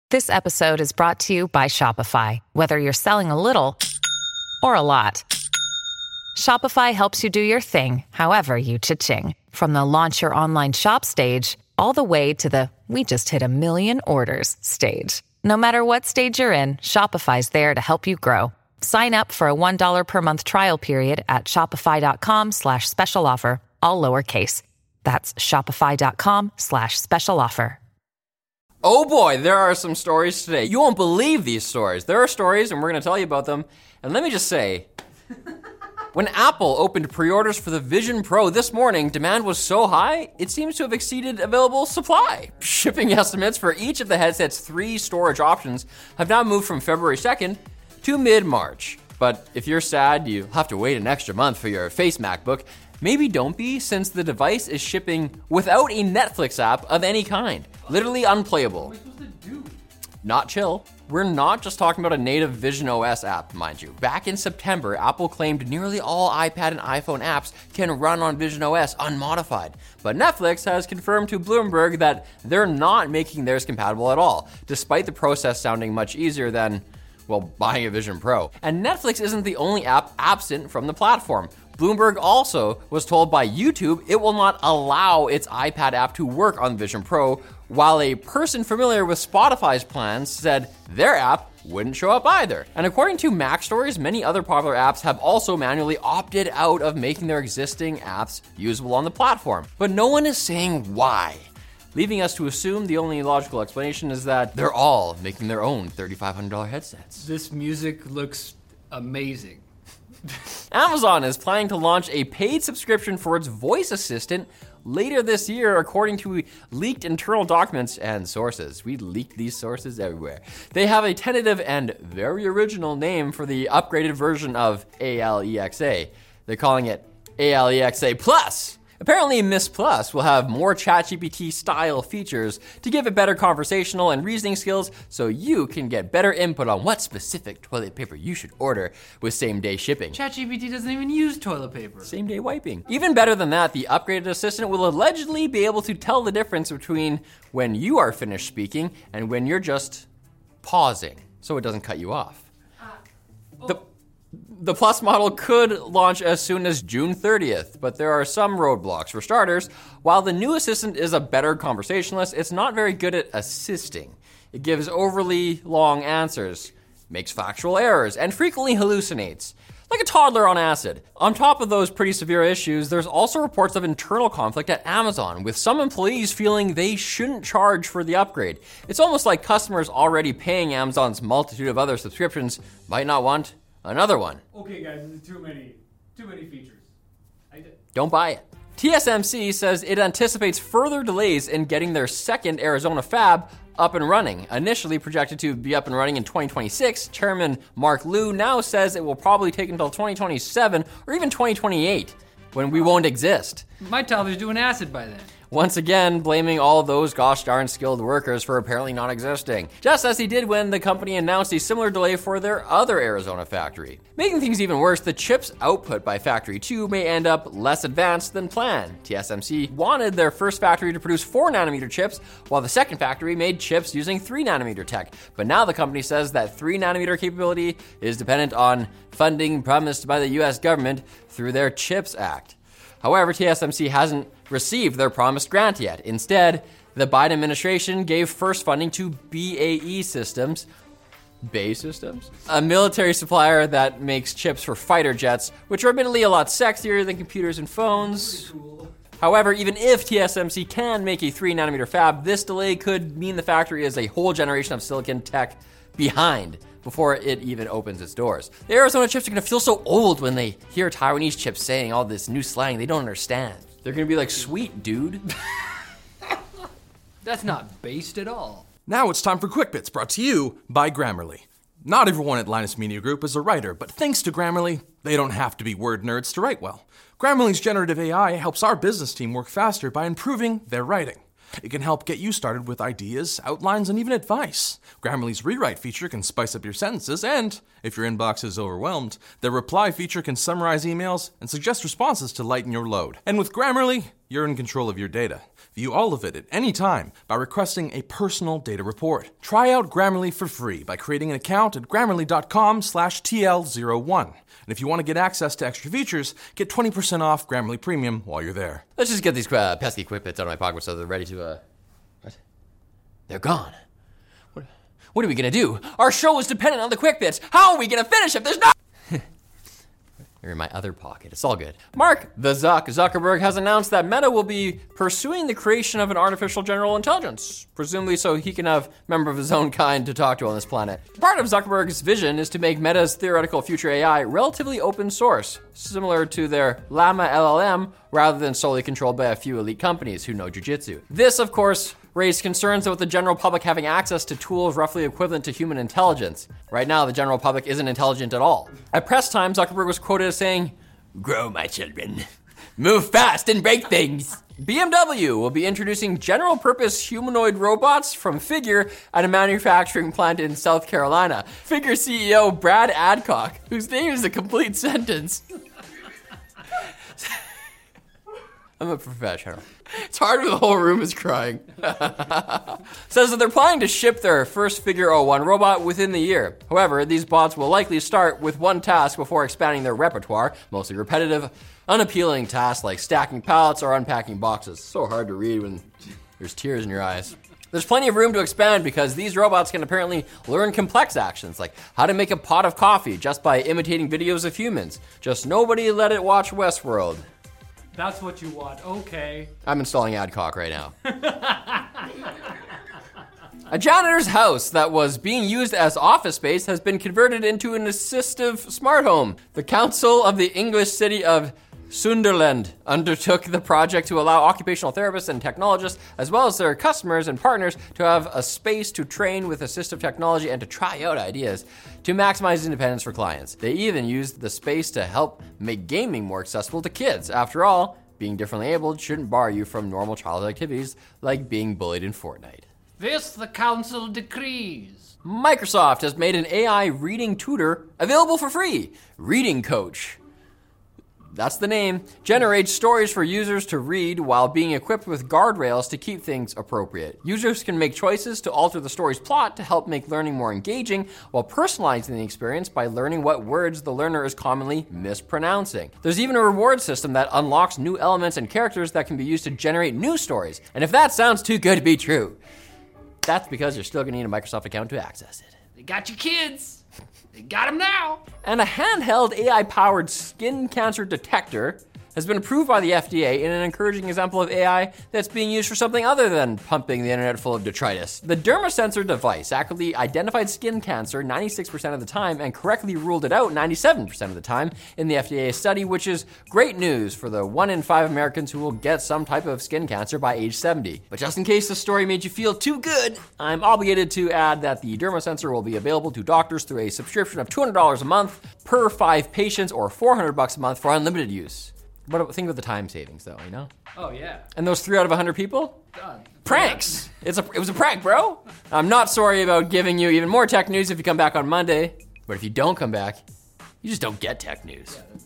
This episode is brought to you by Shopify. Whether you're selling a little or a lot, Shopify helps you do your thing, however you cha-ching. From the launch your online shop stage, all the way to the we just hit 1 million orders stage. No matter what stage you're in, Shopify's there to help you grow. Sign up for a $1 per month trial period at shopify.com/special offer, all lowercase. That's shopify.com/special offer. Oh boy, there are some stories today. You won't believe these stories. There are stories, and we're going to tell you about them. And let me just say, when Apple opened pre-orders for the Vision Pro this morning, demand was so high, it seems to have exceeded available supply. Shipping estimates for each of the headset's 3 storage options have now moved from February 2nd to mid-March. But if you're sad you'll have to wait an extra month for your Face MacBook, maybe don't be, since the device is shipping without a Netflix app of any kind. Literally unplayable. What are we supposed to do? Not chill. We're not just talking about a native Vision OS app, mind you. Back in September, Apple claimed nearly all iPad and iPhone apps can run on Vision OS unmodified. But Netflix has confirmed to Bloomberg that they're not making theirs compatible at all, despite the process sounding much easier than, well, buying a Vision Pro. And Netflix isn't the only app absent from the platform. Bloomberg also was told by YouTube it will not allow its iPad app to work on Vision Pro, while a person familiar with Spotify's plans said their app wouldn't show up either. And according to Mac Stories, many other popular apps have also manually opted out of making their existing apps usable on the platform. But no one is saying why, leaving us to assume the only logical explanation is that they're all making their own $3,500 headsets. This music looks amazing. Amazon is planning to launch a paid subscription for its voice assistant later this year, according to leaked internal documents and sources. We leaked these sources everywhere. They have a tentative and very original name for the upgraded version of Alexa. They're calling it Alexa Plus. Apparently, Miss Plus will have more ChatGPT-style features to give it better conversational and reasoning skills so you can get better input on what specific toilet paper you should order with same-day shipping. ChatGPT doesn't even use toilet paper. Same-day wiping. Even better than that, the upgraded assistant will allegedly be able to tell the difference between when you are finished speaking and when you're just pausing, so it doesn't cut you off. The Plus model could launch as soon as June 30th, but there are some roadblocks. For starters, while the new assistant is a better conversationalist, it's not very good at assisting. It gives overly long answers, makes factual errors, and frequently hallucinates, like a toddler on acid. On top of those pretty severe issues, there's also reports of internal conflict at Amazon, with some employees feeling they shouldn't charge for the upgrade. It's almost like customers already paying Amazon's multitude of other subscriptions might not want another one. Okay, guys, this is too many features. Don't buy it. TSMC says it anticipates further delays in getting their second Arizona fab up and running. Initially projected to be up and running in 2026, Chairman Mark Liu now says it will probably take until 2027 or even 2028, when we won't exist. My toddler's doing acid by then. Once again, blaming all those gosh darn skilled workers for apparently not existing, just as he did when the company announced a similar delay for their other Arizona factory. Making things even worse, the chips output by Factory 2 may end up less advanced than planned. TSMC wanted their first factory to produce 4nm chips, while the second factory made chips using 3nm tech. But now the company says that 3nm capability is dependent on funding promised by the US government through their CHIPS Act. However, TSMC hasn't received their promised grant yet. Instead, the Biden administration gave first funding to BAE Systems, a military supplier that makes chips for fighter jets, which are admittedly a lot sexier than computers and phones. Cool. However, even if TSMC can make a 3nm fab, this delay could mean the factory is a whole generation of silicon tech behind before it even opens its doors. The Arizona chips are gonna feel so old when they hear Taiwanese chips saying all this new slang they don't understand. They're gonna be like, sweet, dude. That's not based at all. Now it's time for Quick Bits, brought to you by Grammarly. Not everyone at Linus Media Group is a writer, but thanks to Grammarly, they don't have to be word nerds to write well. Grammarly's generative AI helps our business team work faster by improving their writing. It can help get you started with ideas, outlines, and even advice. Grammarly's rewrite feature can spice up your sentences, and if your inbox is overwhelmed, their reply feature can summarize emails and suggest responses to lighten your load. And with Grammarly, you're in control of your data. View all of it at any time by requesting a personal data report. Try out Grammarly for free by creating an account at grammarly.com/TL01. And if you want to get access to extra features, get 20% off Grammarly Premium while you're there. Let's just get these pesky quick bits out of my pocket so they're ready to, What? They're gone. What are we gonna do? Our show is dependent on the quick bits. How are we gonna finish if there's no... They're in my other pocket. It's all good. Mark the Zuckerberg has announced that Meta will be pursuing the creation of an artificial general intelligence, presumably so he can have a member of his own kind to talk to on this planet. Part of Zuckerberg's vision is to make Meta's theoretical future AI relatively open source, similar to their Llama LLM, rather than solely controlled by a few elite companies who know jujitsu. This, of course, raised concerns about the general public having access to tools roughly equivalent to human intelligence. Right now, the general public isn't intelligent at all. At press time, Zuckerberg was quoted as saying, "Grow, my children. Move fast and break things." BMW will be introducing general-purpose humanoid robots from Figure at a manufacturing plant in South Carolina. Figure CEO Brad Adcock, whose name is a complete sentence. I'm a professional. It's hard when the whole room is crying. Says that they're planning to ship their first Figure 01 robot within the year. However, these bots will likely start with one task before expanding their repertoire, mostly repetitive, unappealing tasks like stacking pallets or unpacking boxes. So hard to read when there's tears in your eyes. There's plenty of room to expand because these robots can apparently learn complex actions like how to make a pot of coffee just by imitating videos of humans. Just nobody let it watch Westworld. That's what you want, okay. I'm installing Adcock right now. A janitor's house that was being used as office space has been converted into an assistive smart home. The council of the English city of Sunderland undertook the project to allow occupational therapists and technologists, as well as their customers and partners, to have a space to train with assistive technology and to try out ideas to maximize independence for clients. They even used the space to help make gaming more accessible to kids. After all, being differently abled shouldn't bar you from normal childhood activities like being bullied in Fortnite. This the council decrees. Microsoft has made an AI reading tutor available for free. Reading Coach. That's the name. Generates stories for users to read while being equipped with guardrails to keep things appropriate. Users can make choices to alter the story's plot to help make learning more engaging while personalizing the experience by learning what words the learner is commonly mispronouncing. There's even a reward system that unlocks new elements and characters that can be used to generate new stories. And if that sounds too good to be true, that's because you're still gonna need a Microsoft account to access it. They got your kids. They got them now. And a handheld AI-powered skin cancer detector has been approved by the FDA in an encouraging example of AI that's being used for something other than pumping the internet full of detritus. The DermaSensor device accurately identified skin cancer 96% of the time and correctly ruled it out 97% of the time in the FDA study, which is great news for the 1 in 5 Americans who will get some type of skin cancer by age 70. But just in case the story made you feel too good, I'm obligated to add that the DermaSensor will be available to doctors through a subscription of $200 a month per 5 patients or $400 a month for unlimited use. But think of the time savings, though, you know? Oh, yeah. And those 3 out of 100 people? Pranks! It was a prank, bro! I'm not sorry about giving you even more tech news if you come back on Monday, but if you don't come back, you just don't get tech news.